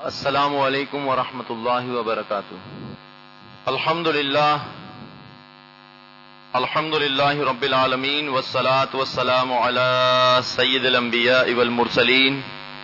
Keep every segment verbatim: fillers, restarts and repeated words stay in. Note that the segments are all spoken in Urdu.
السلام علیکم ورحمۃ اللہ وبرکاتہ. الحمد للہ الحمد للہ رب العالمین والصلاة والسلام علی سید الانبیاء والمرسلین.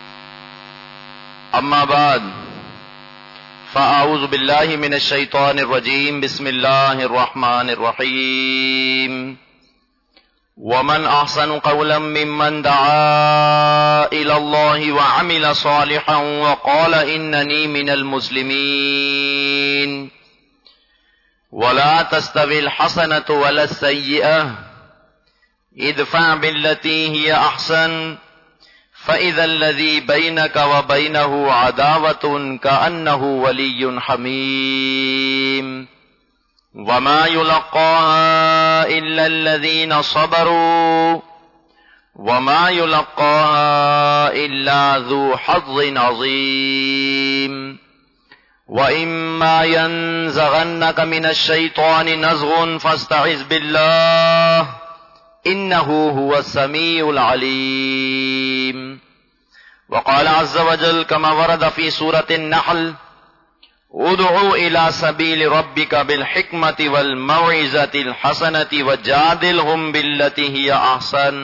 اما بعد فاعوذ باللہ من الشیطان الرجیم. بسم اللہ الرحمن الرحیم. ومن احسن قولا ممن دعا الى الله وعمل صالحا وقال انني من المسلمين. ولا تستوي الحسنة ولا السيئة ادفع بالتي هي احسن فاذا الذي بينك وبينه عداوة كأنه ولي حميم. وما يلقاها إلا الذين صبروا وما يلقاها إلا ذو حظ عظيم. وإما ينزغنك من الشيطان نزغ فاستعذ بالله إنه هو السميع العليم. وقال عز وجل كما ورد في سورة النحل: ادعو الى سبیل ربک بالحکمت والموعظۃ الحسنۃ وجادلهم بالتي هي احسن.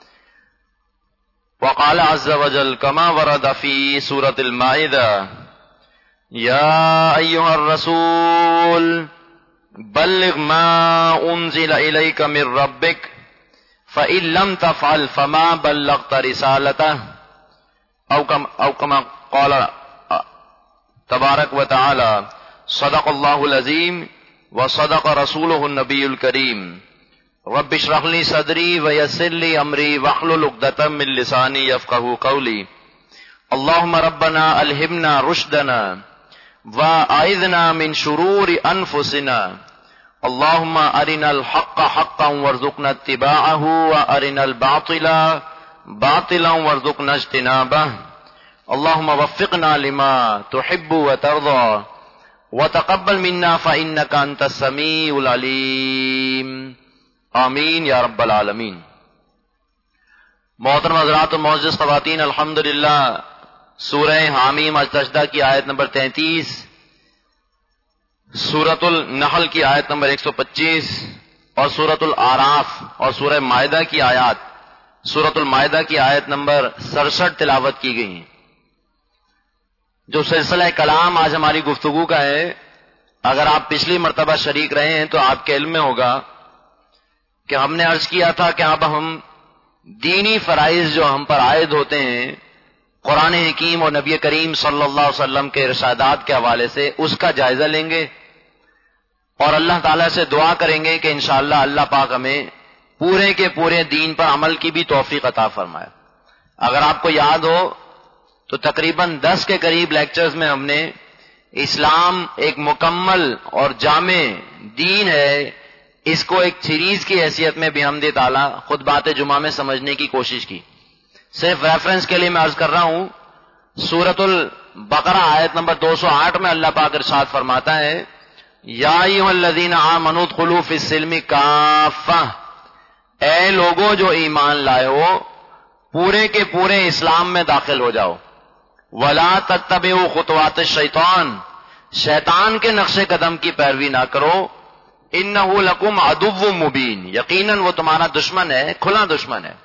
وقال عز وجل كما ورد في سورة المائدة: يا ايها الرسول بلغ ما انزل اليك من ربك فإن لم تفعل فما بلغت رسالته او كما قال تبارک و تعالی. صدق اللہ العظیم وصدق رسولہ النبی الکریم. رب اشرح لی صدری ویسر لی امری واحلل عقدۃ من لسانی یفقہوا قولی. اللہم ربنا الہمنا رشدنا واعذنا من شرور انفسنا. اللہم ارنا الحق حقا وارزقنا اتباعہ وارنا الباطل باطلا وارزقنا اجتنابہ. اللهم وفقنا لما تحب وترضى وتقبل منا فإنك أنت السميع العليم. آمین یا رب العالمین. محترم حضرات و معزز خواتین، الحمدللہ سورہ حامیم السجدہ کی آیت نمبر تینتیس، سورۃ النحل کی آیت نمبر ایک سو پچیس اور سورۃ الاعراف اور سورہ مائدہ کی آیات سورۃ المائدہ کی آیت نمبر سڑسٹھ تلاوت کی گئی ہیں. جو سلسلہ کلام آج ہماری گفتگو کا ہے، اگر آپ پچھلی مرتبہ شریک رہے ہیں تو آپ کے علم میں ہوگا کہ ہم نے عرض کیا تھا کہ اب ہم دینی فرائض جو ہم پر عائد ہوتے ہیں قرآن حکیم اور نبی کریم صلی اللہ علیہ وسلم کے ارشادات کے حوالے سے اس کا جائزہ لیں گے اور اللہ تعالیٰ سے دعا کریں گے کہ انشاءاللہ اللہ پاک ہمیں پورے کے پورے دین پر عمل کی بھی توفیق عطا فرمائے. اگر آپ کو یاد ہو تو تقریباً دس کے قریب لیکچرز میں ہم نے اسلام ایک مکمل اور جامع دین ہے، اس کو ایک سیریز کی حیثیت میں بھی حمد تعالیٰ خطبات جمعہ میں سمجھنے کی کوشش کی. صرف ریفرنس کے لیے میں عرض کر رہا ہوں، سورۃ البقرہ آیت نمبر دو سو آٹھ میں اللہ پاک ارشاد فرماتا ہے: یا ایھا الذین آمنوا ادخلوا فی السلم کافہ. اے لوگوں جو ایمان لائے ہو، پورے کے پورے اسلام میں داخل ہو جاؤ. ولا تتبعوا خطوات الشیطان. شیطان کے نقش قدم کی پیروی نہ کرو. انہ لکم عدو مبین. یقیناً وہ تمہارا دشمن ہے، کھلا دشمن ہے.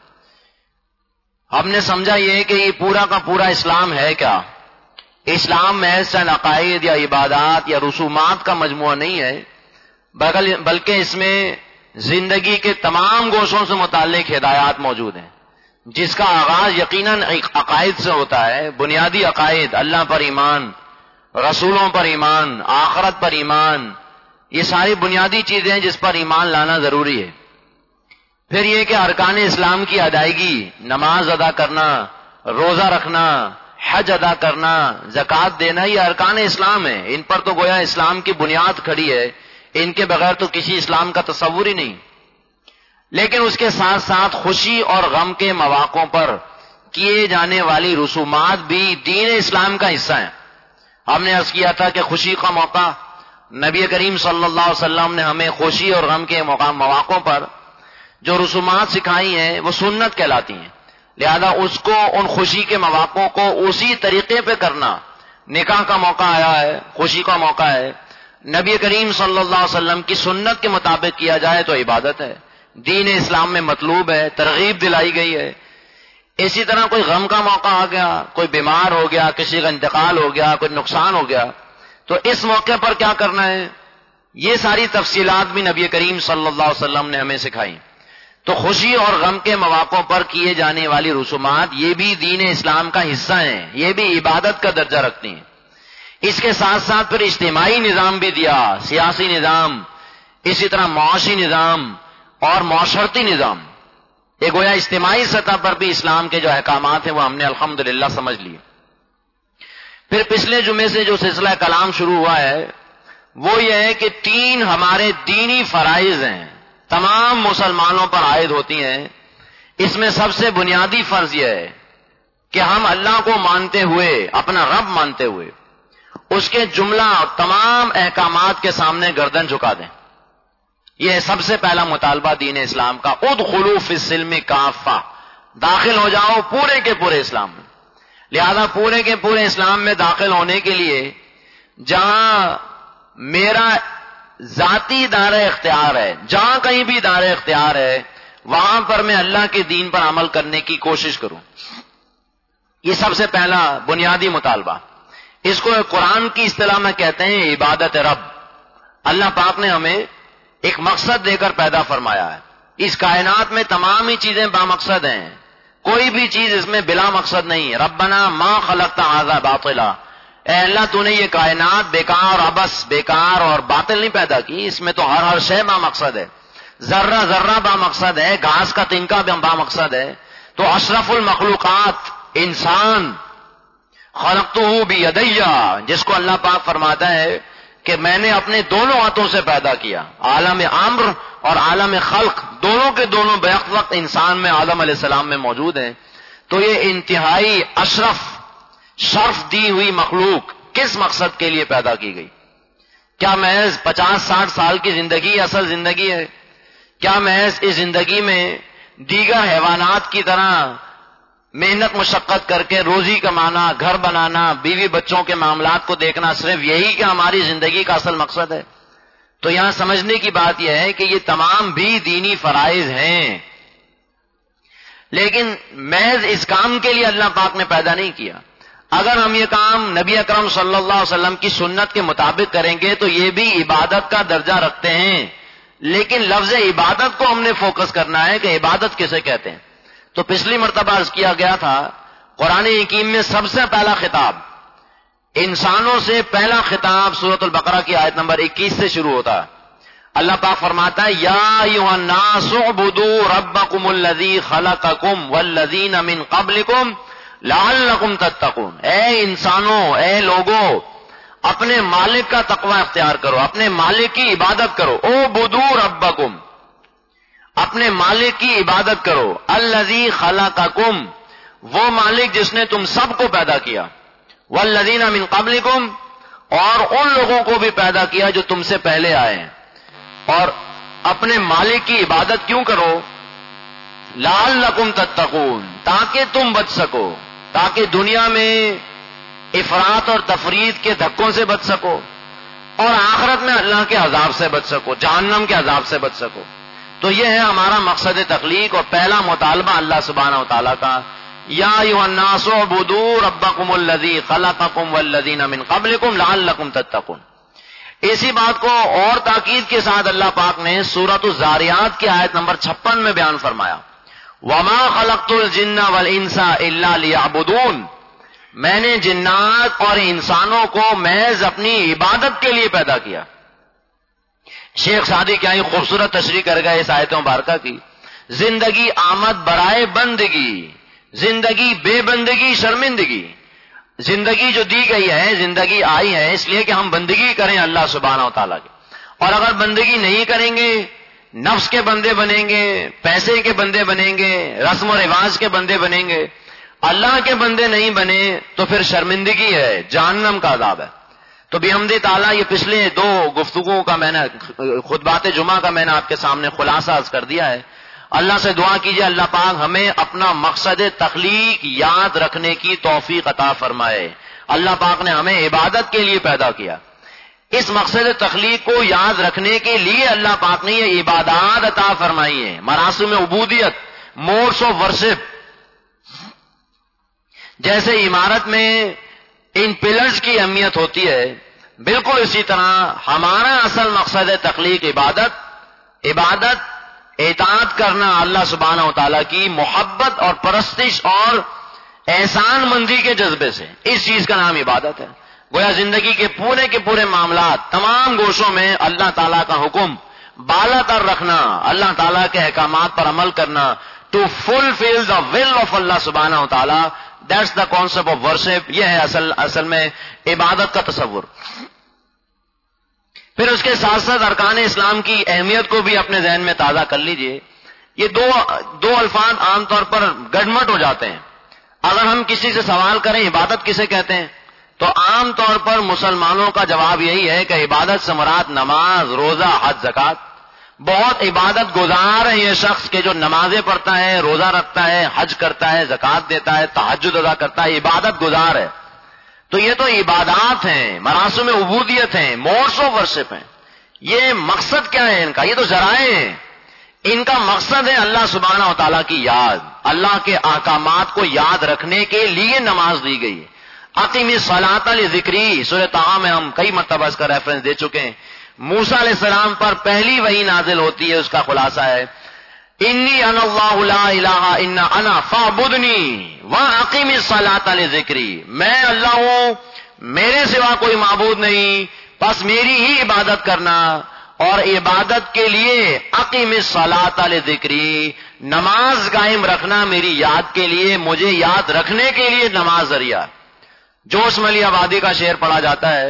ہم نے سمجھا یہ کہ یہ پورا کا پورا اسلام ہے کیا؟ اسلام محض چند عقائد یا عبادات یا رسومات کا مجموعہ نہیں ہے، بلکہ اس میں زندگی کے تمام گوشوں سے متعلق ہدایات موجود ہیں، جس کا آغاز یقیناً عقائد سے ہوتا ہے. بنیادی عقائد، اللہ پر ایمان، رسولوں پر ایمان، آخرت پر ایمان، یہ ساری بنیادی چیزیں ہیں جس پر ایمان لانا ضروری ہے. پھر یہ کہ ارکان اسلام کی ادائیگی، نماز ادا کرنا، روزہ رکھنا، حج ادا کرنا، زکوٰۃ دینا، یہ ارکان اسلام ہیں. ان پر تو گویا اسلام کی بنیاد کھڑی ہے، ان کے بغیر تو کسی اسلام کا تصور ہی نہیں. لیکن اس کے ساتھ ساتھ خوشی اور غم کے مواقعوں پر کیے جانے والی رسومات بھی دین اسلام کا حصہ ہیں. ہم نے عرض کیا تھا کہ خوشی کا موقع، نبی کریم صلی اللہ علیہ وسلم نے ہمیں خوشی اور غم کے مواقعوں پر جو رسومات سکھائی ہیں وہ سنت کہلاتی ہیں. لہذا اس کو، ان خوشی کے مواقعوں کو اسی طریقے پہ کرنا نکاح کا موقع آیا ہے، خوشی کا موقع ہے، نبی کریم صلی اللہ علیہ وسلم کی سنت کے مطابق کیا جائے تو عبادت ہے، دین اسلام میں مطلوب ہے، ترغیب دلائی گئی ہے۔ اسی طرح کوئی غم کا موقع آ گیا، کوئی بیمار ہو گیا، کسی کا انتقال ہو گیا، کوئی نقصان ہو گیا، تو اس موقع پر کیا کرنا ہے، یہ ساری تفصیلات بھی نبی کریم صلی اللہ علیہ وسلم نے ہمیں سکھائی۔ تو خوشی اور غم کے مواقع پر کیے جانے والی رسومات یہ بھی دین اسلام کا حصہ ہیں، یہ بھی عبادت کا درجہ رکھتی ہیں۔ اس کے ساتھ ساتھ پھر اجتماعی نظام بھی دیا، سیاسی نظام، اسی طرح معاشی نظام اور معاشرتی نظام، یہ گویا اجتماعی سطح پر بھی اسلام کے جو احکامات ہیں وہ ہم نے الحمدللہ سمجھ لیے۔ پھر پچھلے جمعے سے جو سلسلہ کلام شروع ہوا ہے وہ یہ ہے کہ تین ہمارے دینی فرائض ہیں، تمام مسلمانوں پر عائد ہوتی ہیں۔ اس میں سب سے بنیادی فرض یہ ہے کہ ہم اللہ کو مانتے ہوئے، اپنا رب مانتے ہوئے، اس کے جملہ تمام احکامات کے سامنے گردن جھکا دیں۔ یہ سب سے پہلا مطالبہ دین اسلام کا، ادخلوا فی السلم کافہ، داخل ہو جاؤ پورے کے پورے اسلام میں۔ لہذا پورے کے پورے اسلام میں داخل ہونے کے لیے جہاں میرا ذاتی دار اختیار ہے، جہاں کہیں بھی دار اختیار ہے، وہاں پر میں اللہ کے دین پر عمل کرنے کی کوشش کروں، یہ سب سے پہلا بنیادی مطالبہ۔ اس کو قرآن کی اصطلاح میں کہتے ہیں عبادت رب۔ اللہ پاک نے ہمیں ایک مقصد دے کر پیدا فرمایا ہے۔ اس کائنات میں تمام ہی چیزیں بامقصد ہیں، کوئی بھی چیز اس میں بلا مقصد نہیں۔ ربنا ما خلقت ھذا باطلا، اے اللہ تو نے یہ کائنات بیکار، ابس، بیکار اور باطل نہیں پیدا کی، اس میں تو ہر ہر شے با مقصد ہے، ذرہ ذرہ با مقصد ہے، گھاس کا تنکا بھی با مقصد ہے۔ تو اشرف المخلوقات انسان خلقتہ بیدی، جس کو اللہ پاک فرماتا ہے کہ میں نے اپنے دونوں ہاتھوں سے پیدا کیا، عالم امر اور عالم خلق دونوں کے دونوں بیک وقت انسان میں، آدم علیہ السلام میں موجود ہیں۔ تو یہ انتہائی اشرف شرف دی ہوئی مخلوق کس مقصد کے لیے پیدا کی گئی؟ کیا محض پچاس ساٹھ سال کی زندگی اصل زندگی ہے؟ کیا محض اس زندگی میں دیگر حیوانات کی طرح محنت مشقت کر کے روزی کمانا، گھر بنانا، بیوی بچوں کے معاملات کو دیکھنا، صرف یہی کہ ہماری زندگی کا اصل مقصد ہے؟ تو یہاں سمجھنے کی بات یہ ہے کہ یہ تمام بھی دینی فرائض ہیں، لیکن محض اس کام کے لیے اللہ پاک نے پیدا نہیں کیا۔ اگر ہم یہ کام نبی اکرم صلی اللہ علیہ وسلم کی سنت کے مطابق کریں گے تو یہ بھی عبادت کا درجہ رکھتے ہیں، لیکن لفظ عبادت کو ہم نے فوکس کرنا ہے کہ عبادت کسے کہتے ہیں۔ تو پچھلی مرتبہ عرض کیا گیا تھا قرآن حکیم میں سب سے پہلا خطاب انسانوں سے، پہلا خطاب سورۃ البقرہ کی آیت نمبر اکیس سے شروع ہوتا ہے۔ اللہ پاک فرماتا ہے یا ایھا الناس اعبدوا ربکم الذی خلقکم والذین من قبلکم لعلکم تتقون، اے انسانوں، اے لوگوں، اپنے مالک کا تقوی اختیار کرو، اپنے مالک کی عبادت کرو۔ اعبدوا ربکم، اپنے مالک کی عبادت کرو۔ الذی خلقکم، وہ مالک جس نے تم سب کو پیدا کیا۔ والذین من قبلکم، اور ان لوگوں کو بھی پیدا کیا جو تم سے پہلے آئے ہیں۔ اور اپنے مالک کی عبادت کیوں کرو؟ لعلکم تتقون، تاکہ تم بچ سکو، تاکہ دنیا میں افراط اور تفریط کے دھکوں سے بچ سکو اور آخرت میں اللہ کے عذاب سے بچ سکو، جہنم کے عذاب سے بچ سکو۔ تو یہ ہے ہمارا مقصد تخلیق اور پہلا مطالبہ اللہ سبحانہ وتعالیٰ کا، یا ایھا الناس اعبدوا ربکم الذی خلقکم والذین من قبلکم لعلکم تتقون۔ اسی بات کو اور تاکید کے ساتھ اللہ پاک نے سورۃ الذاریات کی آیت نمبر چھپن میں بیان فرمایا، وما خلقت الجن والانس الا لیعبدون، میں نے جنات اور انسانوں کو محض اپنی عبادت کے لیے پیدا کیا۔ شیخ سعدی کیا ہی خوبصورت تشریح کر گئے اس آیت مبارکہ کی، زندگی آمد برائے بندگی، زندگی بے بندگی شرمندگی۔ زندگی جو دی گئی ہے، زندگی آئی ہے اس لیے کہ ہم بندگی کریں اللہ سبحانہ و تعالیٰ کی، اور اگر بندگی نہیں کریں گے، نفس کے بندے بنیں گے، پیسے کے بندے بنیں گے، رسم و رواج کے بندے بنیں گے، اللہ کے بندے نہیں بنے تو پھر شرمندگی ہے، جہنم کا عذاب ہے۔ تو بحمد تعالیٰ یہ پچھلے دو گفتگو کا میں نے، خطبات جمعہ کا میں نے آپ کے سامنے خلاصہ عرض کر دیا ہے۔ اللہ سے دعا کیجئے اللہ پاک ہمیں اپنا مقصد تخلیق یاد رکھنے کی توفیق عطا فرمائے، اللہ پاک نے ہمیں عبادت کے لیے پیدا کیا. اس مقصد تخلیق کو یاد رکھنے کے لیے اللہ پاک نے یہ عبادات عطا فرمائی ہیں. مراسم عبودیت، موڈس آف ورشپ. جیسے عمارت میں ان پلرز کی اہمیت ہوتی ہے، بالکل اسی طرح ہمارا اصل مقصد تخلیق عبادت عبادت اطاعت کرنا اللہ سبحانہ و تعالیٰ کی محبت اور پرستش اور احسان مندی کے جذبے سے. اس چیز کا نام عبادت ہے. گویا زندگی کے پورے کے پورے معاملات، تمام گوشوں میں اللہ تعالیٰ کا حکم بالا تر رکھنا، اللہ تعالیٰ کے احکامات پر عمل کرنا، to fulfil the will of اللہ سبحانہ و تعالیٰ. That's the concept of worship. یہ ہے اصل اصل میں عبادت کا تصور. پھر اس کے ساتھ ساتھ ارکان اسلام کی اہمیت کو بھی اپنے ذہن میں تازہ کر لیجئے. یہ دو دو الفاظ عام طور پر گڈمٹ ہو جاتے ہیں. اگر ہم کسی سے سوال کریں عبادت کسے کہتے ہیں، تو عام طور پر مسلمانوں کا جواب یہی ہے کہ عبادت سے مراد نماز، روزہ، حج، زکات. بہت عبادت گزار ہے یہ شخص کہ جو نمازیں پڑھتا ہے، روزہ رکھتا ہے، حج کرتا ہے، زکات دیتا ہے، تہجد ادا کرتا ہے، عبادت گزار ہے. تو یہ تو عبادات ہیں، مراسم عبودیت ہیں، موڈس آف ورشپ ہیں. یہ مقصد کیا ہے ان کا؟ یہ تو ذرائع ہیں. ان کا مقصد ہے اللہ سبحانہ و تعالیٰ کی یاد، اللہ کے احکامات کو یاد رکھنے کے لیے نماز دی گئی ہے. اقیم الصلاۃ لذکری، سورہ طٰہٰ میں ہم کئی مرتبہ اس کا ریفرنس دے چکے ہیں. موسیٰ علیہ السلام پر پہلی وحی نازل ہوتی ہے، اس کا خلاصہ ہے انی انا اللہ لا الہ الا انا فاعبدنی واقم الصلاۃ لذکری. میں اللہ ہوں، میرے سوا کوئی معبود نہیں، بس میری ہی عبادت کرنا. اور عبادت کے لیے اقیم الصلاۃ لذکری، نماز قائم رکھنا میری یاد کے لیے، مجھے یاد رکھنے کے لیے نماز ذریعہ. جوش ملی آبادی کا شعر پڑھا جاتا ہے،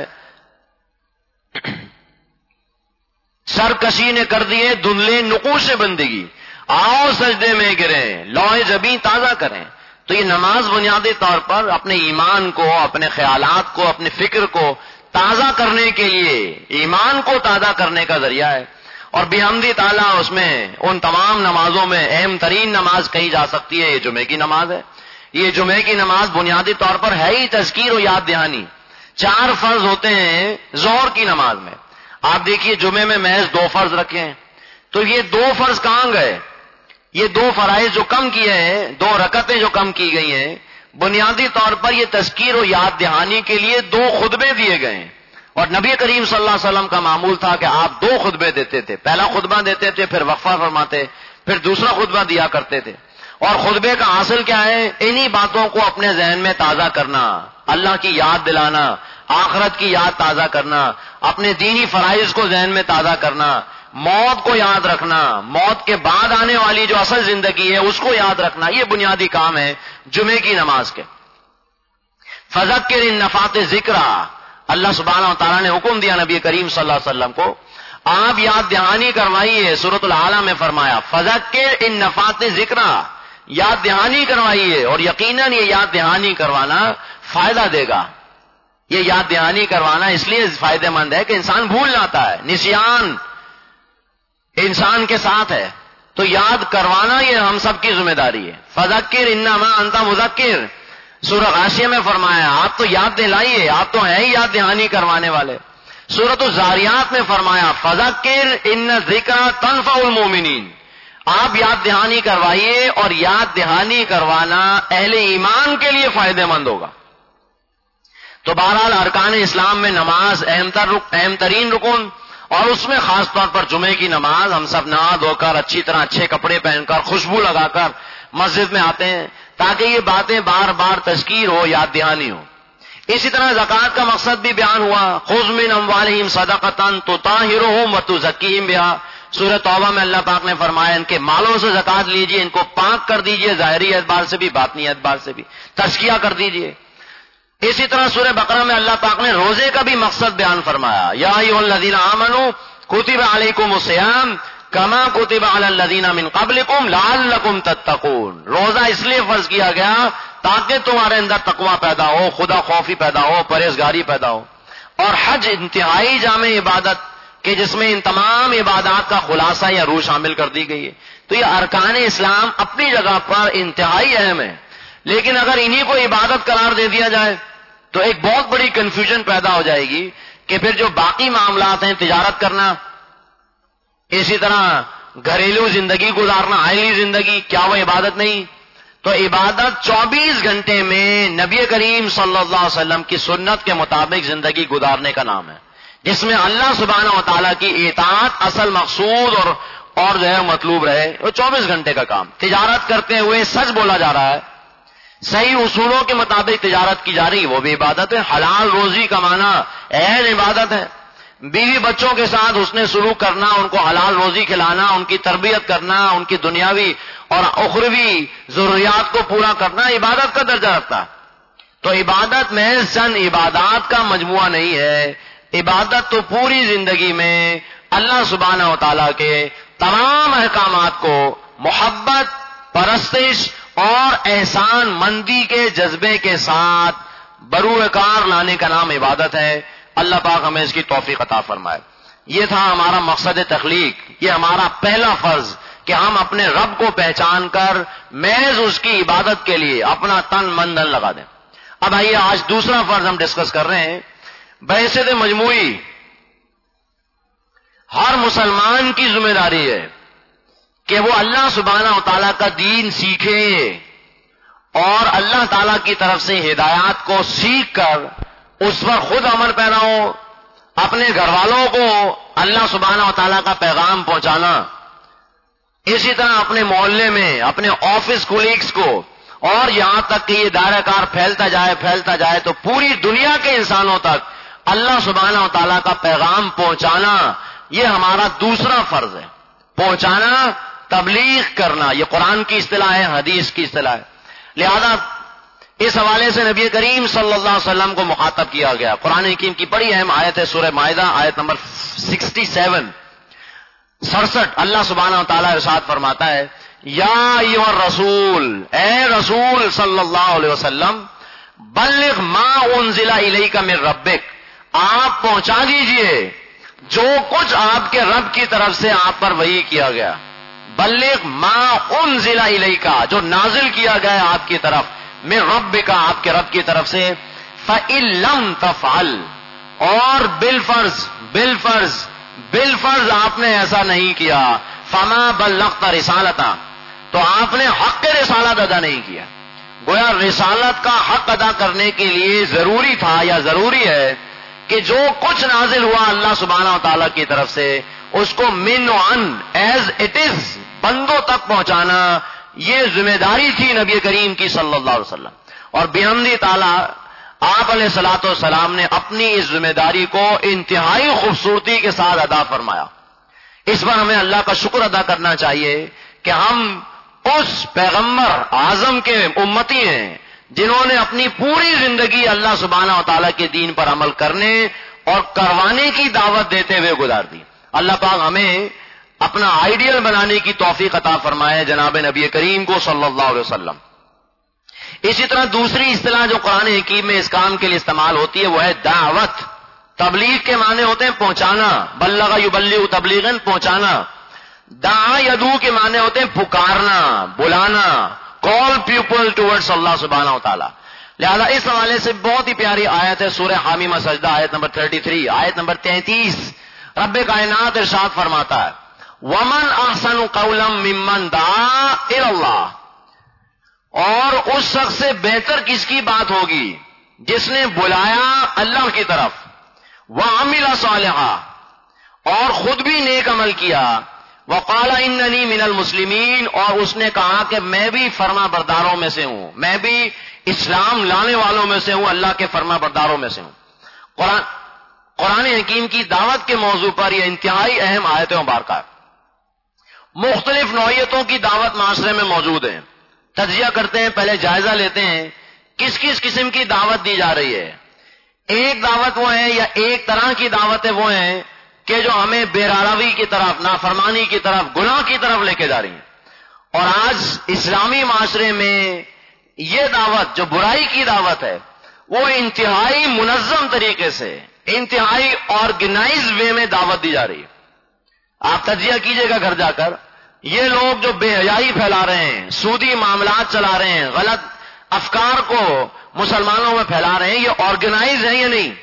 سرکشی نے کر دیے دھندلے نقوش بندگی، آؤ سجدے میں گریں لوح جبیں تازہ کریں. تو یہ نماز بنیادی طور پر اپنے ایمان کو، اپنے خیالات کو، اپنے فکر کو تازہ کرنے کے لیے، ایمان کو تازہ کرنے کا ذریعہ ہے. اور بحمدی تعالیٰ اس میں ان تمام نمازوں میں اہم ترین نماز کہی جا سکتی ہے یہ جمعے کی نماز ہے. یہ جمعے کی نماز بنیادی طور پر ہے ہی تذکیر و یاد دہانی. چار فرض ہوتے ہیں ظہر کی نماز میں. آپ دیکھیے جمعے میں محض دو فرض رکھے ہیں، تو یہ دو فرض کہاں گئے؟ یہ دو فرائض جو کم کیے ہیں، دو رکعتیں جو کم کی گئی ہیں، بنیادی طور پر یہ تذکیر و یاد دہانی کے لیے دو خطبے دیے گئے ہیں. اور نبی کریم صلی اللہ علیہ وسلم کا معمول تھا کہ آپ دو خطبے دیتے تھے. پہلا خطبہ دیتے تھے، پھر وقفہ فرماتے، پھر دوسرا خطبہ دیا کرتے تھے. اور خطبے کا حاصل کیا ہے؟ انہی باتوں کو اپنے ذہن میں تازہ کرنا، اللہ کی یاد دلانا، آخرت کی یاد تازہ کرنا، اپنے دینی فرائض کو ذہن میں تازہ کرنا، موت کو یاد رکھنا، موت کے بعد آنے والی جو اصل زندگی ہے اس کو یاد رکھنا. یہ بنیادی کام ہے جمعے کی نماز کے. فذکر ان نفعت ذکرہ، اللہ سبحانہ و تعالیٰ نے حکم دیا نبی کریم صلی اللہ علیہ وسلم کو، آپ یاد دہانی کروائیے. سورۃ الاعلیٰ میں فرمایا فذکر ان نفعت ذکرہ، یاد دہانی کروائیے. اور یقیناً یہ یاد دہانی کروانا فائدہ دے گا. یہ یاد دہانی کروانا اس لیے فائدہ مند ہے کہ انسان بھول جاتا ہے، نسیان انسان کے ساتھ ہے. تو یاد کروانا یہ ہم سب کی ذمہ داری ہے. فذکر انما انت مذکر، سورہ غاشیہ میں فرمایا آپ تو یاد دلائیے، آپ تو ہیں ہی یاد دہانی کروانے والے. سورۃ الذاریات میں فرمایا فذکر ان ذکر تنفع المؤمنین، آپ یاد دہانی کروائیے، اور یاد دہانی کروانا اہل ایمان کے لیے فائدہ مند ہوگا. تو بہرحال ارکان اسلام میں نماز اہم تر اہم ترین رکن، اور اس میں خاص طور پر جمعے کی نماز ہم سب نہا دھو کر اچھی طرح اچھے کپڑے پہن کر خوشبو لگا کر مسجد میں آتے ہیں تاکہ یہ باتیں بار بار تذکیر ہو، یاد دہانی ہو. اسی طرح زکوٰۃ کا مقصد بھی بیان ہوا، خذ من اموالہم صدقۃ تطہرہم وتزکیہم بہا. سورہ توبہ میں اللہ پاک نے فرمایا ان کے مالوں سے زکوٰۃ لیجئے، ان کو پاک کر دیجئے، ظاہری اعتبار سے بھی باطنی اعتبار سے بھی تزکیہ کر دیجئے. اسی طرح سورہ بقرہ میں اللہ پاک نے روزے کا بھی مقصد بیان فرمایا، یا ایھا الذین آمنوا کتب علیکم الصیام کما کتب علی الذین من قبلکم لعلکم تتقون. روزہ اس لیے فرض کیا گیا تاکہ تمہارے اندر تقوی پیدا ہو، خدا خوفی پیدا ہو، پرہیزگاری پیدا ہو. اور حج انتہائی جامع عبادت کہ جس میں ان تمام عبادات کا خلاصہ یا روح شامل کر دی گئی ہے. تو یہ ارکان اسلام اپنی جگہ پر انتہائی اہم ہے، لیکن اگر انہی کو عبادت قرار دے دیا جائے تو ایک بہت بڑی کنفیوژن پیدا ہو جائے گی کہ پھر جو باقی معاملات ہیں، تجارت کرنا، اسی طرح گھریلو زندگی گزارنا، آئلی زندگی، کیا وہ عبادت نہیں؟ تو عبادت چوبیس گھنٹے میں نبی کریم صلی اللہ علیہ وسلم کی سنت کے مطابق زندگی گزارنے کا نام ہے، جس میں اللہ سبحانہ و تعالیٰ کی اطاعت اصل مقصود اور اور جو ہے مطلوب رہے، وہ چوبیس گھنٹے کا کام۔ تجارت کرتے ہوئے سچ بولا جا رہا ہے، صحیح اصولوں کے مطابق تجارت کی جا رہی، وہ بھی عبادت ہے۔ حلال روزی کمانا عین عبادت ہے۔ بیوی بچوں کے ساتھ حسن سلوک کرنا، ان کو حلال روزی کھلانا، ان کی تربیت کرنا، ان کی دنیاوی اور اخروی ضروریات کو پورا کرنا عبادت کا درجہ رکھتا ہے۔ تو عبادت محض چند عبادات کا مجموعہ نہیں ہے، عبادت تو پوری زندگی میں اللہ سبحانہ و تعالیٰ کے تمام احکامات کو محبت، پرستش اور احسان مندی کے جذبے کے ساتھ بروئے کار لانے کا نام عبادت ہے۔ اللہ پاک ہمیں اس کی توفیق عطا فرمائے۔ یہ تھا ہمارا مقصد تخلیق، یہ ہمارا پہلا فرض کہ ہم اپنے رب کو پہچان کر محض اس کی عبادت کے لیے اپنا تن من دھن لگا دیں۔ اب آئیے آج دوسرا فرض ہم ڈسکس کر رہے ہیں۔ بحیثیت مجموعی ہر مسلمان کی ذمہ داری ہے کہ وہ اللہ سبحانہ و تعالیٰ کا دین سیکھے اور اللہ تعالیٰ کی طرف سے ہدایات کو سیکھ کر اس پر خود عمل پیرا ہو، اپنے گھر والوں کو اللہ سبحانہ و تعالیٰ کا پیغام پہنچانا، اسی طرح اپنے محلے میں اپنے آفس کولیگز کو، اور یہاں تک کہ یہ دائرہ کار پھیلتا جائے پھیلتا جائے تو پوری دنیا کے انسانوں تک اللہ سبحانہ و تعالیٰ کا پیغام پہنچانا، یہ ہمارا دوسرا فرض ہے۔ پہنچانا، تبلیغ کرنا، یہ قرآن کی اصطلاح ہے، حدیث کی اصطلاح ہے۔ لہذا اس حوالے سے نبی کریم صلی اللہ علیہ وسلم کو مخاطب کیا گیا۔ قرآن حکیم کی بڑی اہم آیت ہے سورہ مائدہ، آیت نمبر سکسٹی سیون سڑسٹھ، اللہ سبحانہ و تعالیٰ ارشاد فرماتا ہے، یا ایھا الرسول، اے رسول صلی اللہ علیہ وسلم، بلغ ما انزل الیک من ربک، آپ پہنچا دیجئے جو کچھ آپ کے رب کی طرف سے آپ پر وحی کیا گیا۔ بلغ ما انزل الیک، جو نازل کیا گیا آپ کی طرف، من ربک، آپ کے رب کی طرف سے، فإن لم تفعل، اور بالفرض بالفرض بالفرض آپ نے ایسا نہیں کیا، فما بلغت رسالتہ، تو آپ نے حق رسالت ادا نہیں کیا۔ گویا رسالت کا حق ادا کرنے کے لیے ضروری تھا یا ضروری ہے کہ جو کچھ نازل ہوا اللہ سبحانہ و تعالیٰ کی طرف سے اس کو من و عن ایز اٹ از بندوں تک پہنچانا، یہ ذمہ داری تھی نبی کریم کی صلی اللہ علیہ وسلم۔ اور بحمد تعالیٰ آپ علیہ الصلوۃ والسلام نے اپنی اس ذمہ داری کو انتہائی خوبصورتی کے ساتھ ادا فرمایا۔ اس پر ہمیں اللہ کا شکر ادا کرنا چاہیے کہ ہم اس پیغمبر اعظم کے امتی ہیں جنہوں نے اپنی پوری زندگی اللہ سبحانہ و تعالیٰ کے دین پر عمل کرنے اور کروانے کی دعوت دیتے ہوئے گزار دی۔ اللہ پاک ہمیں اپنا آئیڈیل بنانے کی توفیق عطا فرمائے جناب نبی کریم کو صلی اللہ علیہ وسلم۔ اسی طرح دوسری اصطلاح جو قرآن حکیم میں اس کام کے لیے استعمال ہوتی ہے وہ ہے دعوت۔ تبلیغ کے معنی ہوتے ہیں پہنچانا، بلغ یبلغ تبلیغاً، پہنچانا۔ دعا یدعو کے معنی ہوتے ہیں پکارنا، بلانا، کال پیپل ٹورڈز اللہ سبحانہ و تعالیٰ۔ لہذا اس حوالے سے بہت ہی پیاری آیت ہے سورہ حامیم سجدہ، آیت نمبر تینتیس، آیت نمبر تینتیس، رب کائنات ارشاد فرماتا ہے، وَمَنْ أَحْسَنُ قَوْلًا مِّمَّنْ دَعَا إِلَى اللَّهِ، اور اس شخص سے بہتر کس کی بات ہوگی جس نے بلایا اللہ کی طرف، وَعَمِلَ صَالِحًا، اور خود بھی نیک عمل کیا، وَقَالَ إِنَّنِي مِنَ الْمُسْلِمِينَ، اور اس نے کہا کہ میں بھی فرما برداروں میں سے ہوں، میں بھی اسلام لانے والوں میں سے ہوں، اللہ کے فرما برداروں میں سے ہوں۔ قرآن قرآن حکیم کی دعوت کے موضوع پر یہ انتہائی اہم آیت مبارکہ ہے۔ مختلف نوعیتوں کی دعوت معاشرے میں موجود ہے، تجزیہ کرتے ہیں، پہلے جائزہ لیتے ہیں کس کس قسم کی دعوت دی جا رہی ہے۔ ایک دعوت وہ ہے یا ایک طرح کی دعوتیں وہ ہیں کہ جو ہمیں بہراروی کی طرف، نافرمانی کی طرف، گناہ کی طرف لے کے جا رہی ہیں۔ اور آج اسلامی معاشرے میں یہ دعوت جو برائی کی دعوت ہے وہ انتہائی منظم طریقے سے، انتہائی آرگنائز وے میں دعوت دی جا رہی ہے۔ آپ تجزیہ کیجئے گا گھر جا کر، یہ لوگ جو بے حیائی پھیلا رہے ہیں، سودی معاملات چلا رہے ہیں، غلط افکار کو مسلمانوں میں پھیلا رہے ہیں، یہ آرگنائز ہیں یا نہیں؟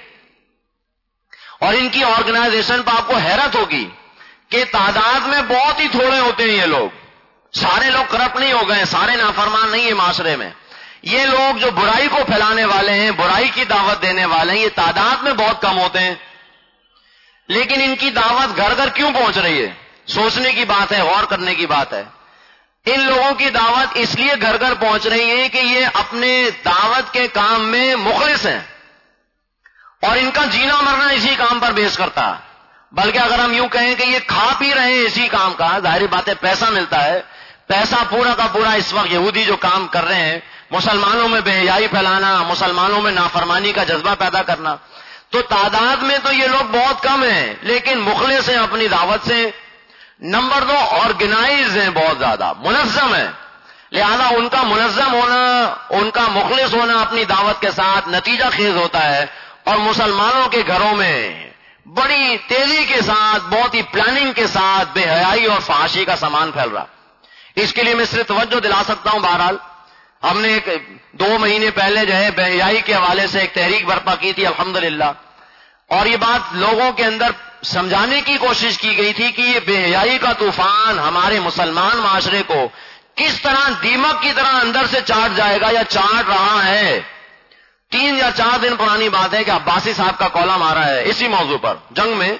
اور ان کی آرگنائزیشن پہ آپ کو حیرت ہوگی کہ تعداد میں بہت ہی تھوڑے ہوتے ہیں یہ لوگ. سارے لوگ کرپٹ نہیں ہو گئے، سارے نافرمان نہیں ہیں معاشرے میں. یہ لوگ جو برائی کو پھیلانے والے ہیں، برائی کی دعوت دینے والے ہیں، یہ تعداد میں بہت کم ہوتے ہیں. لیکن ان کی دعوت گھر گھر کیوں پہنچ رہی ہے؟ سوچنے کی بات ہے، غور کرنے کی بات ہے. ان لوگوں کی دعوت اس لیے گھر گھر پہنچ رہی ہے کہ یہ اپنے دعوت کے کام میں مخلص ہیں اور ان کا جینا مرنا اسی کام پر بیس کرتا ہے. بلکہ اگر ہم یوں کہیں کہ یہ کھا پی رہے ہیں اسی کام کا، ظاہری بات ہے پیسہ ملتا ہے، پیسہ پورا کا پورا اس وقت یہودی جو کام کر رہے ہیں، مسلمانوں میں بے حیائی پھیلانا، مسلمانوں میں نافرمانی کا جذبہ پیدا کرنا، تو تعداد میں تو یہ لوگ بہت کم ہیں لیکن مخلص ہیں اپنی دعوت سے. نمبر دو، آرگنائز ہیں، بہت زیادہ منظم ہیں. لہذا ان کا منظم ہونا، ان کا مخلص ہونا اپنی دعوت کے ساتھ نتیجہ خیز ہوتا ہے اور مسلمانوں کے گھروں میں بڑی تیزی کے ساتھ، بہت ہی پلاننگ کے ساتھ بے حیائی اور فحاشی کا سامان پھیل رہا. اس کے لیے میں صرف توجہ دلا سکتا ہوں. بہرحال ہم نے ایک دو مہینے پہلے جو ہے بے حیائی کے حوالے سے ایک تحریک برپا کی تھی الحمدللہ، اور یہ بات لوگوں کے اندر سمجھانے کی کوشش کی گئی تھی کہ یہ بے حیائی کا طوفان ہمارے مسلمان معاشرے کو کس طرح دیمک کی طرح اندر سے چاٹ جائے گا یا چاٹ رہا ہے. تین یا چار دن پرانی بات ہے کہ عباسی صاحب کا کالم آ رہا ہے اسی موضوع پر جنگ میں،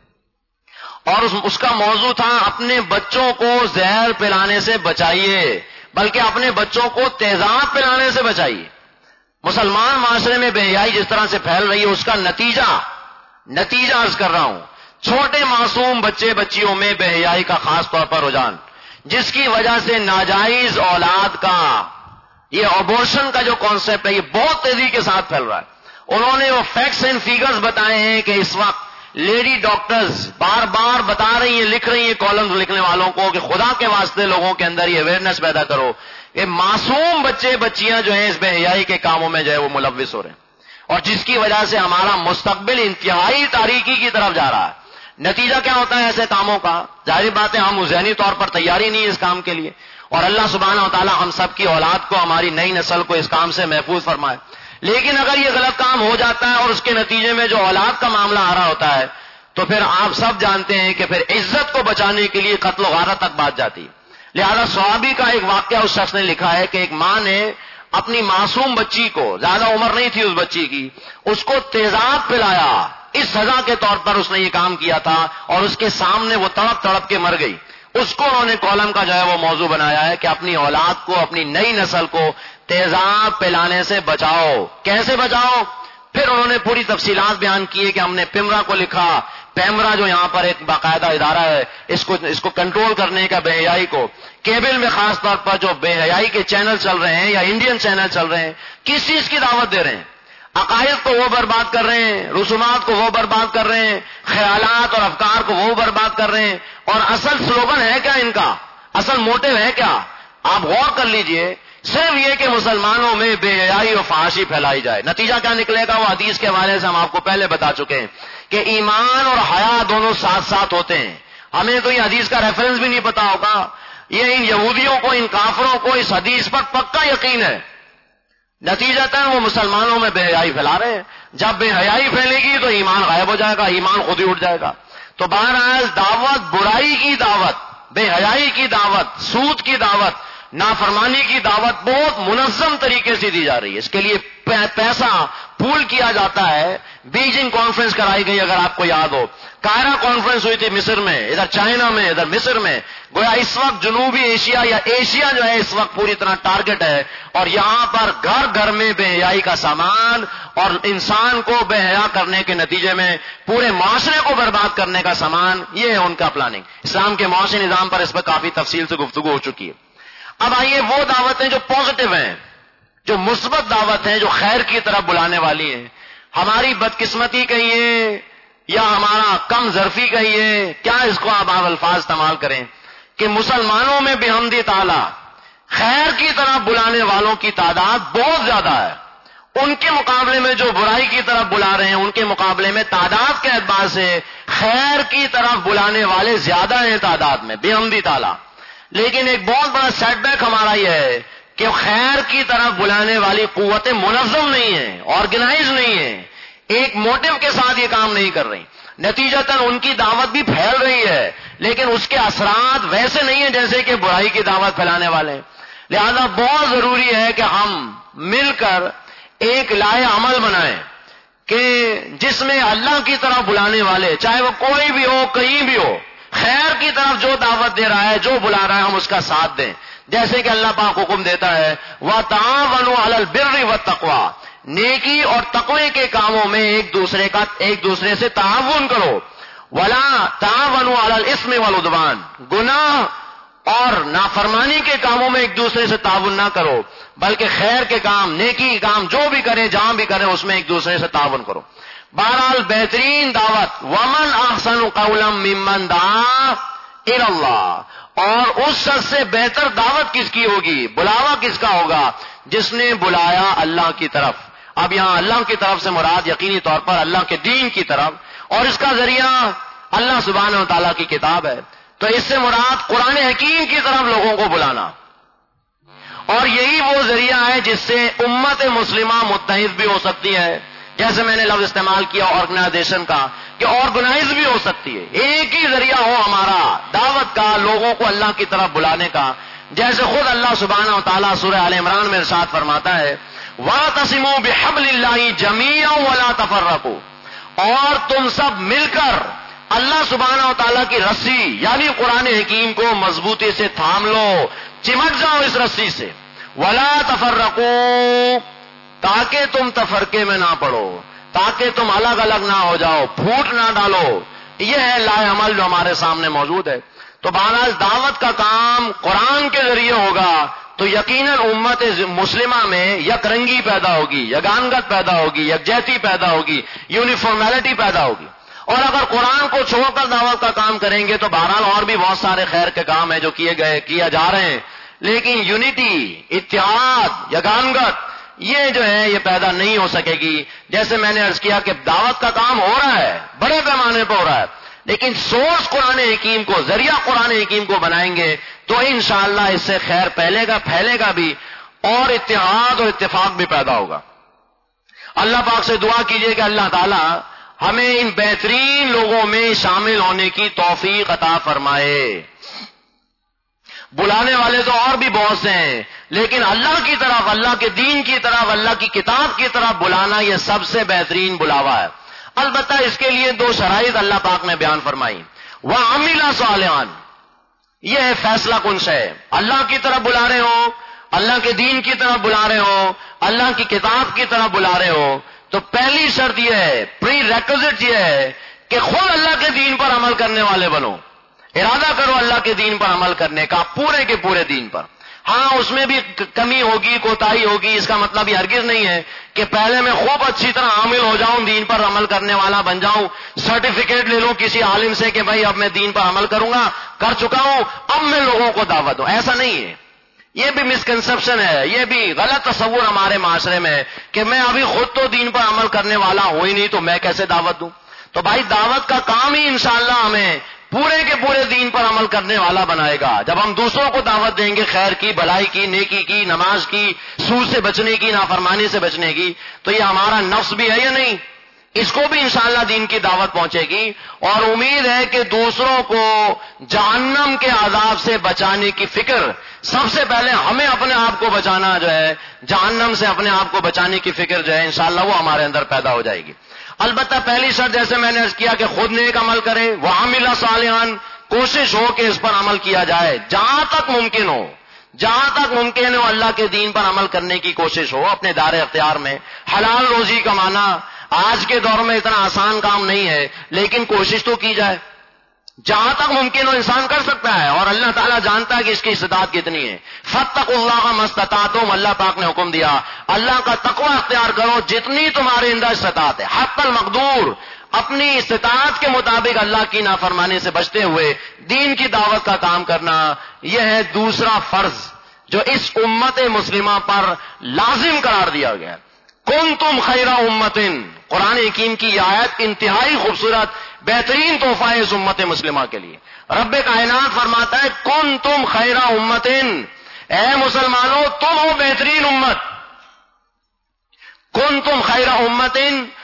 اور اس, اس کا موضوع تھا اپنے بچوں کو زہر پلانے سے بچائیے، بلکہ اپنے بچوں کو تیزاب پلانے سے بچائیے. مسلمان معاشرے میں بے حیائی جس طرح سے پھیل رہی ہے اس کا نتیجہ نتیجہ عرض کر رہا ہوں، چھوٹے معصوم بچے بچیوں میں بے حیائی کا خاص طور پر رجحان، جس کی وجہ سے ناجائز اولاد کا یہ ابورشن کا جو کانسیپٹ ہے یہ بہت تیزی کے ساتھ پھیل رہا ہے. انہوں نے وہ فیکٹس اینڈ فیگرز بتائے ہیں کہ اس وقت لیڈی ڈاکٹرز بار بار بتا رہی ہیں، لکھ رہی ہیں کالمز لکھنے والوں کو کہ خدا کے واسطے لوگوں کے اندر یہ اویئرنیس پیدا کرو کہ معصوم بچے بچیاں جو ہیں اس بے حیائی کے کاموں میں جو ہے وہ ملوث ہو رہے ہیں، اور جس کی وجہ سے ہمارا مستقبل انتہائی تاریکی کی طرف جا رہا ہے. نتیجہ کیا ہوتا ہے ایسے کاموں کا؟ ظاہر بات ہے ہم ذہنی طور پر تیاری نہیں ہے اس کام کے لیے، اور اللہ سبحانہ و تعالی ہم سب کی اولاد کو، ہماری نئی نسل کو اس کام سے محفوظ فرمائے. لیکن اگر یہ غلط کام ہو جاتا ہے اور اس کے نتیجے میں جو اولاد کا معاملہ آ رہا ہوتا ہے تو پھر آپ سب جانتے ہیں کہ پھر عزت کو بچانے کے لیے قتل و غارت تک بات جاتی. لہذا صحابی کا ایک واقعہ اس شخص نے لکھا ہے کہ ایک ماں نے اپنی معصوم بچی کو، زیادہ عمر نہیں تھی اس بچی کی، اس کو تیزاب پلایا. اس سزا کے طور پر اس نے یہ کام کیا تھا اور اس کے سامنے وہ تڑپ تڑپ کے مر گئی. اس کو انہوں نے کالم کا جو ہے وہ موضوع بنایا ہے کہ اپنی اولاد کو، اپنی نئی نسل کو تیزاب پلانے سے بچاؤ. کیسے بچاؤ؟ پھر انہوں نے پوری تفصیلات بیان کی کہ ہم نے پیمرا کو لکھا. پیمرا جو یہاں پر ایک باقاعدہ ادارہ ہے اس کو اس کو کنٹرول کرنے کا، بے حیائی کو. کیبل میں خاص طور پر جو بے حیائی کے چینل چل رہے ہیں یا انڈین چینل چل رہے ہیں کس چیز کی دعوت دے رہے ہیں؟ عقائد کو وہ برباد کر رہے ہیں، رسومات کو وہ برباد کر رہے ہیں، خیالات اور افکار کو وہ برباد کر رہے ہیں. اور اصل سلوگن ہے کیا ان کا؟ اصل موٹو ہے کیا؟ آپ غور کر لیجئے. صرف یہ کہ مسلمانوں میں بے حیائی اور فحاشی پھیلائی جائے. نتیجہ کیا نکلے گا وہ حدیث کے حوالے سے ہم آپ کو پہلے بتا چکے ہیں کہ ایمان اور حیا دونوں ساتھ ساتھ ہوتے ہیں. ہمیں تو یہ حدیث کا ریفرنس بھی نہیں پتا ہوگا. یہ ان یہودیوں کو، ان کافروں کو اس حدیث پر پکا یقین ہے. نتیجتاً وہ مسلمانوں میں بے حیائی پھیلا رہے ہیں. جب بے حیائی پھیلے گی تو ایمان غائب ہو جائے گا، ایمان خود ہی اٹھ جائے گا. تو بہرحال دعوت، برائی کی دعوت، بے حیائی کی دعوت، سود کی دعوت، نافرمانی کی دعوت بہت منظم طریقے سے دی جا رہی ہے. اس کے لیے پیسہ پول کیا جاتا ہے. بیجنگ کانفرنس کرائی گئی اگر آپ کو یاد ہو، قاہرہ کانفرنس ہوئی تھی مصر میں، ادھر چائنا میں، ادھر مصر میں. گویا اس وقت جنوبی ایشیا یا ایشیا جو ہے اس وقت پوری طرح ٹارگٹ ہے، اور یہاں پر گھر گھر میں بے حیائی کا سامان اور انسان کو بے حیا کرنے کے نتیجے میں پورے معاشرے کو برباد کرنے کا سامان، یہ ہے ان کا پلاننگ. اسلام کے معاشی نظام پر اس پر کافی تفصیل سے گفتگو ہو چکی ہے. اب آئیے وہ دعوتیں جو پازیٹیو ہیں، جو مثبت دعوت ہیں، جو خیر کی طرف بلانے والی ہیں. ہماری بدقسمتی کہیے یا ہمارا کم ظرفی کہیے، کیا اس کو آپ الفاظ استعمال کریں کہ مسلمانوں میں بحمد تعالی خیر کی طرف بلانے والوں کی تعداد بہت زیادہ ہے. ان کے مقابلے میں جو برائی کی طرف بلا رہے ہیں ان کے مقابلے میں تعداد کے اعتبار سے خیر کی طرف بلانے والے زیادہ ہیں تعداد میں بحمد تعالی. لیکن ایک بہت بڑا سیٹ بیک ہمارا یہ ہے کہ خیر کی طرف بلانے والی قوتیں منظم نہیں ہیں، آرگنائز نہیں ہیں، ایک موٹو کے ساتھ یہ کام نہیں کر رہی، نتیجتاً ان کی دعوت بھی پھیل رہی ہے لیکن اس کے اثرات ویسے نہیں ہیں جیسے کہ برائی کی دعوت پھیلانے والے ہیں۔ لہذا بہت ضروری ہے کہ ہم مل کر ایک لائحہ عمل بنائیں کہ جس میں اللہ کی طرف بلانے والے، چاہے وہ کوئی بھی ہو، کہیں بھی ہو، خیر کی طرف جو دعوت دے رہا ہے، جو بلا رہا ہے، ہم اس کا ساتھ دیں، جیسے کہ اللہ پاک حکم دیتا ہے وَتَعَاوَنُوا عَلَى الْبِرِّ وَالتَّقْوَىٰ، نیکی اور تقوی کے کاموں میں ایک دوسرے کا ایک دوسرے سے تعاون کرو، وَلَا تَعَاوَنُوا عَلَى الْإِثْمِ وَالْعُدْوَانِ، گناہ اور نافرمانی کے کاموں میں ایک دوسرے سے تعاون نہ کرو بلکہ خیر کے کام، نیکی کے کام جو بھی کریں، جہاں بھی کریں، اس میں ایک دوسرے سے تعاون کرو۔ بہرحال بہترین دعوت وَمَنْ أَحْسَنُ قَوْلًا مِّمَّنْ دَعَا إِلَى اللَّهِ، اور اس شخص سے بہتر دعوت کس کی ہوگی، بلاوا کس کا ہوگا، جس نے بلایا اللہ کی طرف۔ اب یہاں اللہ کی طرف سے مراد یقینی طور پر اللہ کے دین کی طرف، اور اس کا ذریعہ اللہ سبحانہ و تعالیٰ کی کتاب ہے، تو اس سے مراد قرآن حکیم کی طرف لوگوں کو بلانا، اور یہی وہ ذریعہ ہے جس سے امت مسلمہ متحد بھی ہو سکتی ہے، جیسے میں نے لفظ استعمال کیا آرگنائزیشن کا، کہ آرگنائز بھی ہو سکتی ہے، ایک ہی ذریعہ ہو ہمارا دعوت کا، لوگوں کو اللہ کی طرف بلانے کا، جیسے خود اللہ سبحانہ و تعالیٰ سورہ آل عمران میں ارشاد فرماتا ہے وَاعْتَصِمُوا بِحَبْلِ اللَّهِ جَمِيعًا وَلَا تَفَرَّقُوا، اور تم سب مل کر اللہ سبحانہ و تعالیٰ کی رسی یعنی قرآن حکیم کو مضبوطی سے تھام لو، چمٹ جاؤ اس رسی سے، وَلَا تَفَرَّقُوا، تاکہ تم تفرقے میں نہ پڑو، تاکہ تم الگ الگ نہ ہو جاؤ، پھوٹ نہ ڈالو۔ یہ ہے لائحہ عمل جو ہمارے سامنے موجود ہے۔ تو بہرحال دعوت کا کام قرآن کے ذریعے ہوگا تو یقیناً امت مسلمہ میں یک رنگی پیدا ہوگی، یگانگت پیدا ہوگی، یکجہتی پیدا ہوگی، یونیفارمیلٹی پیدا ہوگی۔ اور اگر قرآن کو چھوڑ کر دعوت کا کام کریں گے تو بہرحال اور بھی بہت سارے خیر کے کام ہیں جو کیے گئے کیا جا رہے ہیں، لیکن یونٹی، اتحاد، یگانگت یہ جو ہے یہ پیدا نہیں ہو سکے گی۔ جیسے میں نے عرض کیا کہ دعوت کا کام ہو رہا ہے، بڑے پیمانے پہ ہو رہا ہے، لیکن سورس قرآن حکیم کو، ذریعہ قرآن حکیم کو بنائیں گے تو انشاءاللہ اس سے خیر پھیلے گا پھیلے گا بھی، اور اتحاد اور اتفاق بھی پیدا ہوگا۔ اللہ پاک سے دعا کیجئے کہ اللہ تعالی ہمیں ان بہترین لوگوں میں شامل ہونے کی توفیق عطا فرمائے۔ بلانے والے تو اور بھی بہت سے ہیں، لیکن اللہ کی طرف، اللہ کے دین کی طرف، اللہ کی کتاب کی طرف بلانا یہ سب سے بہترین بلاوا ہے۔ البتہ اس کے لیے دو شرائط اللہ پاک نے بیان فرمائی۔ وَعَمِلَ صَالِحًا، یہ فیصلہ کن سے ہے، اللہ کی طرف بلا رہے ہو، اللہ کے دین کی طرف بلا رہے ہو، اللہ کی کتاب کی طرف بلا رہے ہو، تو پہلی شرط یہ ہے، پری ریکوزٹ یہ ہے کہ خود اللہ کے دین پر عمل کرنے والے بنو، ارادہ کرو اللہ کے دین پر عمل کرنے کا، پورے کے پورے دین پر۔ ہاں اس میں بھی کمی ہوگی، کوتاہی ہوگی، اس کا مطلب یہ ہرگز نہیں ہے کہ پہلے میں خوب اچھی طرح عامل ہو جاؤں، دین پر عمل کرنے والا بن جاؤں، سرٹیفکیٹ لے لوں کسی عالم سے کہ بھائی اب میں دین پر عمل کروں گا، کر چکا ہوں، اب میں لوگوں کو دعوت دوں۔ ایسا نہیں ہے، یہ بھی مسکنسپشن ہے، یہ بھی غلط تصور ہمارے معاشرے میں ہے کہ میں ابھی خود تو دین پر عمل کرنے والا ہوں ہی نہیں تو میں کیسے دعوت دوں۔ تو بھائی دعوت کا کام ہی انشاءاللہ ہمیں پورے کے پورے دین پر عمل کرنے والا بنائے گا۔ جب ہم دوسروں کو دعوت دیں گے خیر کی، بھلائی کی، نیکی کی، نماز کی، سود سے بچنے کی، نافرمانی سے بچنے کی، تو یہ ہمارا نفس بھی ہے یا نہیں، اس کو بھی انشاءاللہ دین کی دعوت پہنچے گی، اور امید ہے کہ دوسروں کو جہنم کے عذاب سے بچانے کی فکر، سب سے پہلے ہمیں اپنے آپ کو بچانا جو ہے، جہنم سے اپنے آپ کو بچانے کی فکر جو ہے انشاءاللہ وہ ہمارے اندر پیدا ہو جائے گی۔ البتہ پہلی شرط جیسے میں نے عرض کیا کہ خود نیک عمل کرے، وَعَمِلَ صَالِحًا، کوشش ہو کہ اس پر عمل کیا جائے، جہاں تک ممکن ہو، جہاں تک ممکن ہو اللہ کے دین پر عمل کرنے کی کوشش ہو، اپنے دار اختیار میں حلال روزی کمانا آج کے دور میں اتنا آسان کام نہیں ہے، لیکن کوشش تو کی جائے، جہاں تک ممکن ہو انسان کر سکتا ہے، اور اللہ تعالیٰ جانتا ہے کہ اس کی استطاعت کتنی ہے۔ فَاتَّقُوا اللَّهَ مَا اسْتَطَعْتُمْ، اللہ پاک نے حکم دیا اللہ کا تقوی اختیار کرو جتنی تمہارے اندر استطاعت ہے، حق المقدور، اپنی استطاعت کے مطابق اللہ کی نافرمانی سے بچتے ہوئے دین کی دعوت کا کام کرنا، یہ ہے دوسرا فرض جو اس امت مسلمہ پر لازم قرار دیا گیا۔ کنتم خیر امت، قرآن حکیم کی یہ آیت انتہائی خوبصورت بہترین تحفہ ہے اس امت مسلمہ کے لیے۔ رب کائنات فرماتا ہے کنتم خیر امت، اے مسلمانوں تم ہو بہترین امت، کنتم خیر امت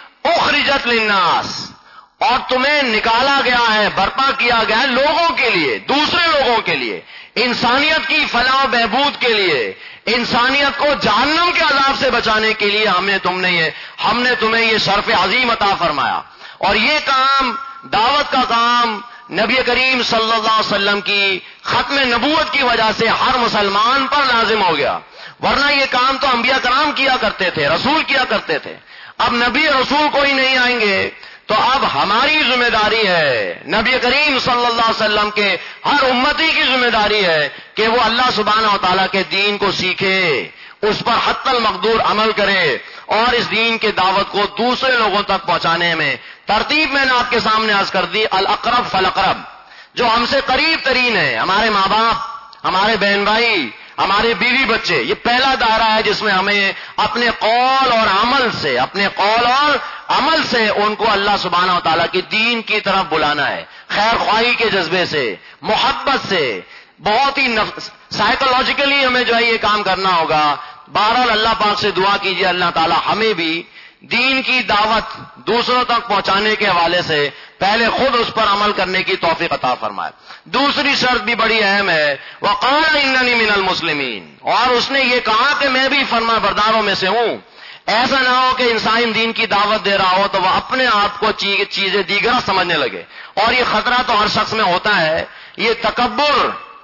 اخرجت للناس، اور تمہیں نکالا گیا ہے، برپا کیا گیا ہے لوگوں کے لیے، دوسرے لوگوں کے لیے، انسانیت کی فلاح و بہبود کے لیے، انسانیت کو جہنم کے عذاب سے بچانے کے لیے ہم نے تم نے یہ ہم نے تمہیں یہ شرف عظیم عطا فرمایا۔ اور یہ کام، دعوت کا کام، نبی کریم صلی اللہ علیہ وسلم کی ختم نبوت کی وجہ سے ہر مسلمان پر لازم ہو گیا، ورنہ یہ کام تو انبیاء کرام کیا کرتے تھے، رسول کیا کرتے تھے۔ اب نبی رسول کوئی نہیں آئیں گے تو اب ہماری ذمہ داری ہے، نبی کریم صلی اللہ علیہ وسلم کے ہر امتی کی ذمہ داری ہے کہ وہ اللہ سبحانہ و تعالیٰ کے دین کو سیکھے، اس پر حتی المقدور عمل کرے، اور اس دین کے دعوت کو دوسرے لوگوں تک پہنچانے میں ترتیب میں نے آپ کے سامنے عرض کر دی، الاقرب فالاقرب، جو ہم سے قریب ترین ہے، ہمارے ماں باپ، ہمارے بہن بھائی، ہمارے بیوی بچے، یہ پہلا دائرہ ہے جس میں ہمیں اپنے قول اور عمل سے اپنے قول اور عمل سے ان کو اللہ سبحانہ و تعالیٰ کی دین کی طرف بلانا ہے، خیر خواہی کے جذبے سے، محبت سے، بہت ہی سائیکولوجیکلی ہمیں جو ہے یہ کام کرنا ہوگا۔ بہرحال اللہ پاک سے دعا کیجیے اللہ تعالیٰ ہمیں بھی دین کی دعوت دوسروں تک پہنچانے کے حوالے سے پہلے خود اس پر عمل کرنے کی توفیق عطا فرمائے۔ دوسری شرط بھی بڑی اہم ہے، وقال اننی من المسلمین، اور اس نے یہ کہا کہ میں بھی فرما برداروں میں سے ہوں۔ ایسا نہ ہو کہ انسان دین کی دعوت دے رہا ہو تو وہ اپنے آپ کو چیزیں دیگر سمجھنے لگے، اور یہ خطرہ تو ہر شخص میں ہوتا ہے، یہ تکبر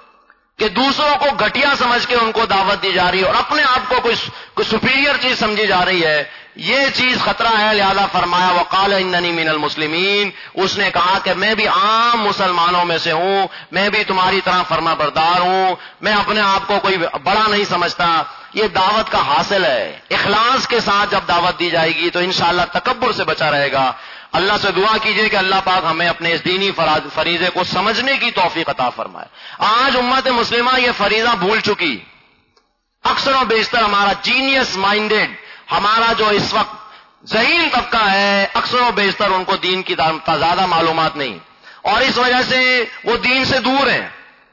کہ دوسروں کو گھٹیا سمجھ کے ان کو دعوت دی جا رہی ہے اور اپنے آپ کو کوئی کوئی سپیریئر چیز سمجھی جا رہی ہے، یہ چیز خطرہ ہے۔ لہذا فرمایا وقال اننی من المسلمین، اس نے کہا کہ میں بھی عام مسلمانوں میں سے ہوں، میں بھی تمہاری طرح فرما بردار ہوں، میں اپنے آپ کو کوئی بڑا نہیں سمجھتا۔ یہ دعوت کا حاصل ہے، اخلاص کے ساتھ جب دعوت دی جائے گی تو انشاءاللہ تکبر سے بچا رہے گا۔ اللہ سے دعا کیجئے کہ اللہ پاک ہمیں اپنے اس دینی فریضے کو سمجھنے کی توفیق عطا فرمائے۔ آج امت مسلمہ یہ فریضہ بھول چکی، اکثر و بیشتر ہمارا جینیس مائنڈڈ، ہمارا جو اس وقت ذہین طبقہ ہے، اکثر و بیشتر ان کو دین کی زیادہ معلومات نہیں، اور اس وجہ سے وہ دین سے دور ہیں۔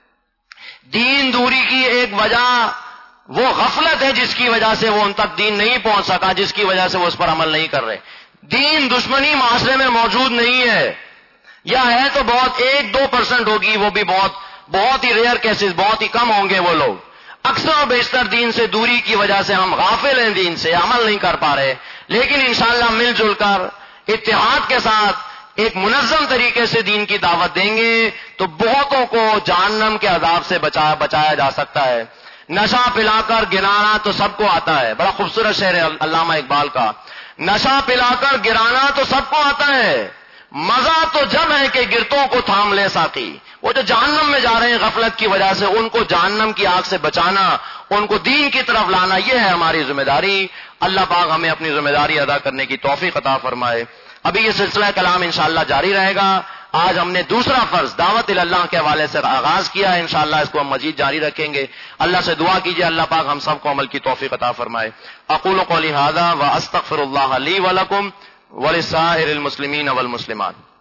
دین دوری کی ایک وجہ وہ غفلت ہے جس کی وجہ سے وہ ان تک دین نہیں پہنچ سکا، جس کی وجہ سے وہ اس پر عمل نہیں کر رہے۔ دین دشمنی معاشرے میں موجود نہیں ہے، یا ہے تو بہت ایک دو پرسنٹ ہوگی، وہ بھی بہت بہت ہی ریئر کیسز، بہت ہی کم ہوں گے وہ لوگ۔ اکثر و بیشتر دین سے دوری کی وجہ سے ہم غافل ہیں، دین سے عمل نہیں کر پا رہے، لیکن انشاءاللہ مل جل کر اتحاد کے ساتھ ایک منظم طریقے سے دین کی دعوت دیں گے تو بہتوں کو جہنم کے عذاب سے بچایا بچایا جا سکتا ہے۔ نشہ پلا کر گرانا تو سب کو آتا ہے، بڑا خوبصورت شعر ہے علامہ اقبال کا، نشہ پلا کر گرانا تو سب کو آتا ہے، مزہ تو جب ہے کہ گرتوں کو تھام لے ساقی۔ وہ جو جہنم میں جا رہے ہیں غفلت کی وجہ سے، ان کو جہنم کی آگ سے بچانا، ان کو دین کی طرف لانا، یہ ہے ہماری ذمہ داری۔ اللہ پاک ہمیں اپنی ذمہ داری ادا کرنے کی توفیق عطا فرمائے۔ ابھی یہ سلسلہ کلام انشاءاللہ جاری رہے گا۔ آج ہم نے دوسرا فرض دعوت اللہ کے حوالے سے آغاز کیا ہے، انشاءاللہ اس کو ہم مزید جاری رکھیں گے۔ اللہ سے دعا کیجیے اللہ پاک ہم سب کو عمل کی توفیق عطا فرمائے۔ اقول قولی ھذا واستغفر اللہ لی ولکم ولسائر المسلمین والمسلمات۔